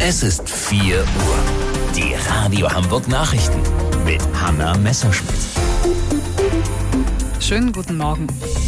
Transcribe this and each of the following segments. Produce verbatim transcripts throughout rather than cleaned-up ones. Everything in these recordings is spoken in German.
Es ist vier Uhr. Die Radio Hamburg Nachrichten mit Hanna Messerschmidt. Schönen guten Morgen.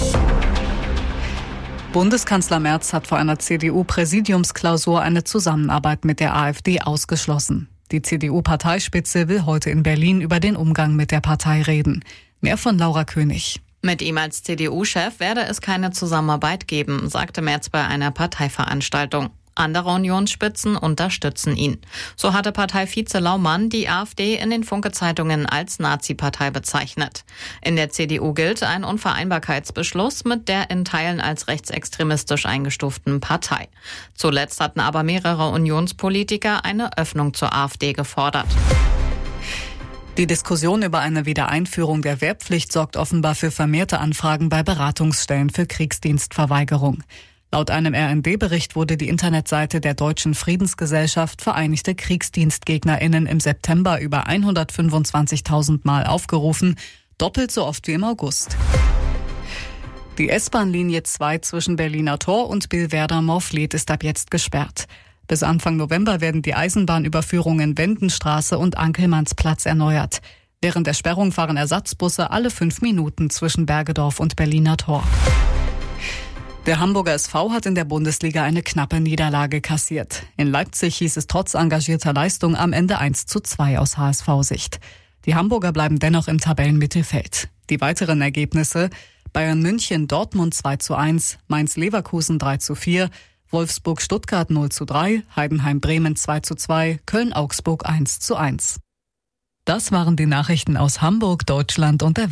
Bundeskanzler Merz hat vor einer C D U-Präsidiumsklausur eine Zusammenarbeit mit der AfD ausgeschlossen. Die C D U-Parteispitze will heute in Berlin über den Umgang mit der Partei reden. Mehr von Laura König. Mit ihm als C D U-Chef werde es keine Zusammenarbeit geben, sagte Merz bei einer Parteiveranstaltung. Andere Unionsspitzen unterstützen ihn. So hatte Parteivize Laumann die AfD in den Funke-Zeitungen als Nazi-Partei bezeichnet. In der C D U gilt ein Unvereinbarkeitsbeschluss mit der in Teilen als rechtsextremistisch eingestuften Partei. Zuletzt hatten aber mehrere Unionspolitiker eine Öffnung zur AfD gefordert. Die Diskussion über eine Wiedereinführung der Wehrpflicht sorgt offenbar für vermehrte Anfragen bei Beratungsstellen für Kriegsdienstverweigerung. Laut einem R N D-Bericht wurde die Internetseite der Deutschen Friedensgesellschaft Vereinigte KriegsdienstgegnerInnen im September über hundertfünfundzwanzigtausend Mal aufgerufen, doppelt so oft wie im August. Die S-Bahn-Linie zwei zwischen Berliner Tor und Billwerder-Morfleet ist ab jetzt gesperrt. Bis Anfang November werden die Eisenbahnüberführungen Wendenstraße und Ankelmannsplatz erneuert. Während der Sperrung fahren Ersatzbusse alle fünf Minuten zwischen Bergedorf und Berliner Tor. Der Hamburger S V hat in der Bundesliga eine knappe Niederlage kassiert. In Leipzig hieß es trotz engagierter Leistung am Ende eins zu zwei aus H S V-Sicht. Die Hamburger bleiben dennoch im Tabellenmittelfeld. Die weiteren Ergebnisse: Bayern München Dortmund zwei zu eins, Mainz Leverkusen drei zu vier, Wolfsburg Stuttgart null zu drei, Heidenheim Bremen zwei zu zwei, Köln Augsburg eins zu eins. Das waren die Nachrichten aus Hamburg, Deutschland und der Welt.